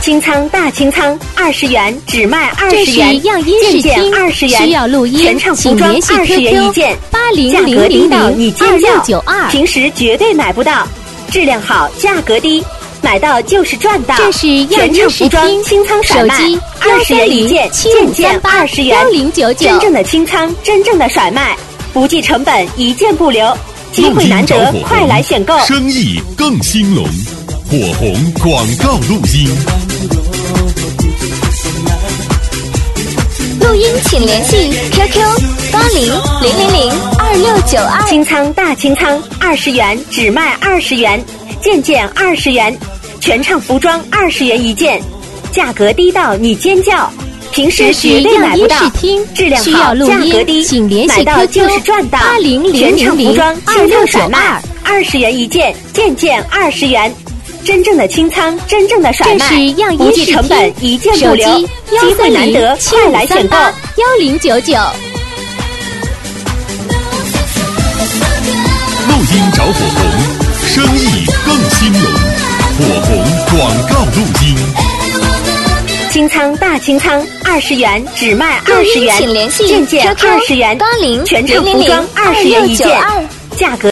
清仓大清仓，20元只卖20元， 这是样音试听 20元， 需要录音， 全场服装请联系 20元一件价格低到你尖叫，平时绝对买不到，质量好，价格低，买到就是赚到。 这是样音试听， 清仓甩卖，20元一件，件20元 ，1099， 真正的清仓，真正的甩卖，不计成本，一件不留，机会难得，快来选购。 生意更兴隆，火红广告录音。 录音请联系 QQ8000022692。 清仓大清仓，20元只卖20元，件20元，全场服装20元一件，价格低到你尖叫，平时绝对买不到，质量好，价格低，买到就是赚到。全场服装清仓甩卖，20元一件，件20元。真正的清仓，真正的甩卖，不计成本，一件不留，机会难得，快来选购。 1099。 录音找火红，生意更兴隆，火红广告录音。 清仓大清仓，20元只卖20元， 请联系件20元，全场服装20元一件，价格。